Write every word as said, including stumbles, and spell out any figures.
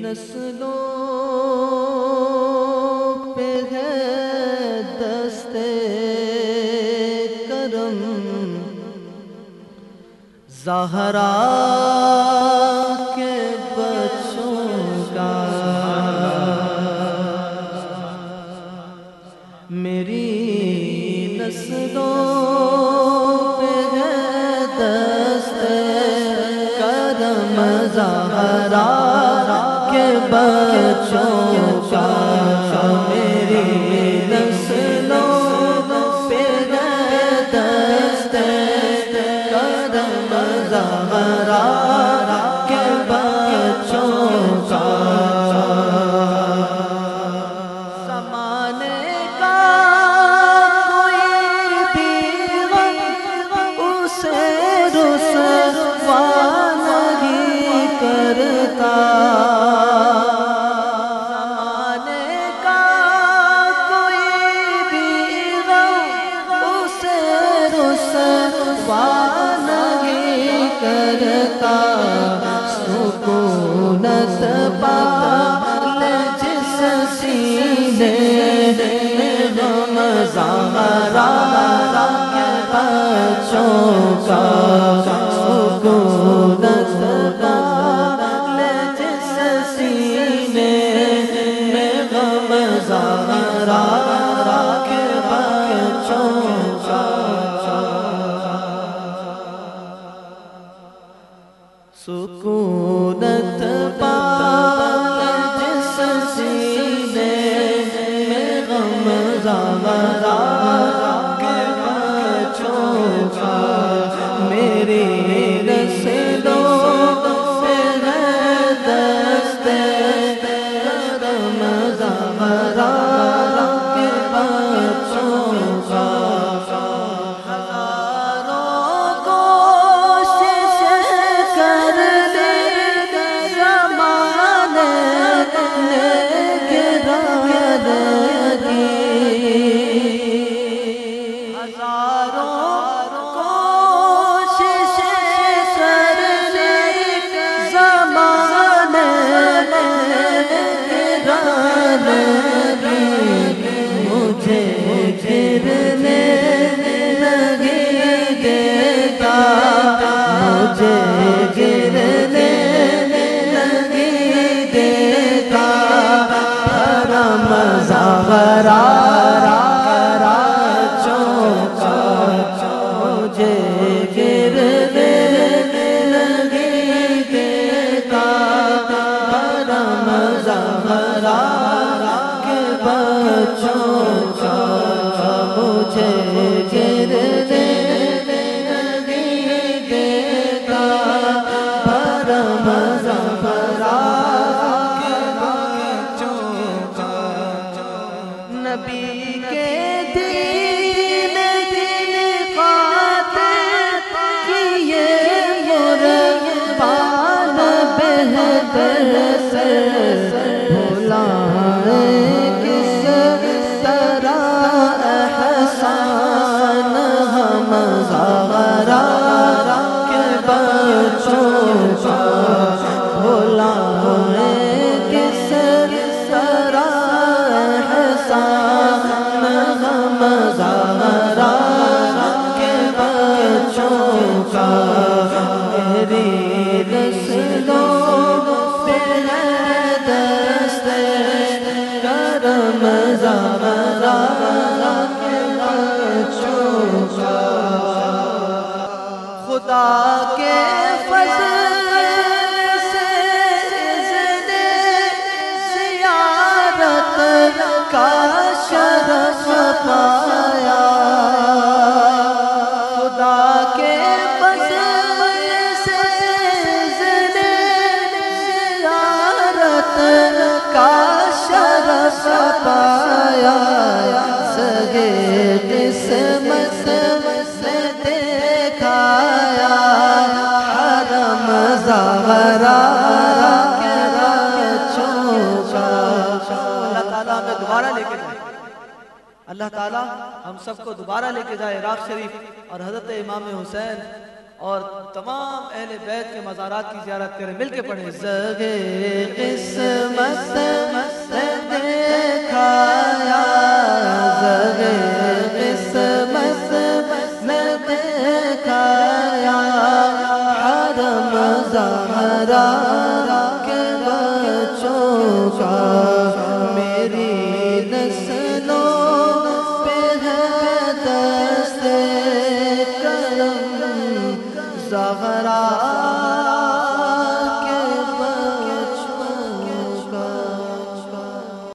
نسلوں پہ ہے دستے کرم زہرا کے بچوں کا میری نسلوں پہ ہے دستے کرم زہرا کے بچوں کا میری نسلوں پہ ہے دستے کرم زہرا کے بچوں کا زمانے کا کوئی بھی غم اسے رسوا نہیں کرتا زمانے کا کوئی بھی غم اسے رسوا نہیں کرتا سکونت پا لے جس سینے میں غم زہرا کے بچوں کا سکونت پا لے جس سینے میں غم زہرا کے بچوں کا سکونت پا جس سینے میں غم زہرا کے بچوں کا میری نسلوں پہ ہے دستے کرم زہرا کے بچوں کا ہزاروں کوشش کر لی زمانے نے گرا دی ہزاروں کوشش کر لی زمانے نے گرا دی مجھے گرنے نہیں دیتا مجھے گرنے نہیں دیتا کرم زہرا مجھے گرنے نہیں دیتا کرم زہرا کے بچوں کا مجھے گرنے نہیں دیتا کرم زہرا کے بچوں کا نبی کے دین دین خاطر کیے قربان بہتر سے بھلائیں کس طرح احسان ہم زہرا کے بچوں کا بھلائیں کس طرح احسان ہم زہرا کے بچوں کا میری نسلوں پہ ہے دستے کرم زہرا کے بچوں کا خدا کے فضل سے اذن زیارت کا شرف پایا خدا کے فضل سے اذن زیارت کا شرف پایا سگے قسمت سے دیکھایا حرم زہرا کے بچوں کا اللہ تعالیٰ ہمیں دوبارہ لے کے جائے اللہ تعالیٰ ہم سب کو دوبارہ لے کے جائے عراق شریف اور حضرت امام حسین اور تمام اہل بیت کے مزارات کی زیارت کریں، مل کے پڑھیں۔ زگے قسمت نے دیکھایا، زگے قسمت نے دیکھایا، حرم زہرا کے بچوں کا میری نسلوں پہ ہے دست کرم، زہرا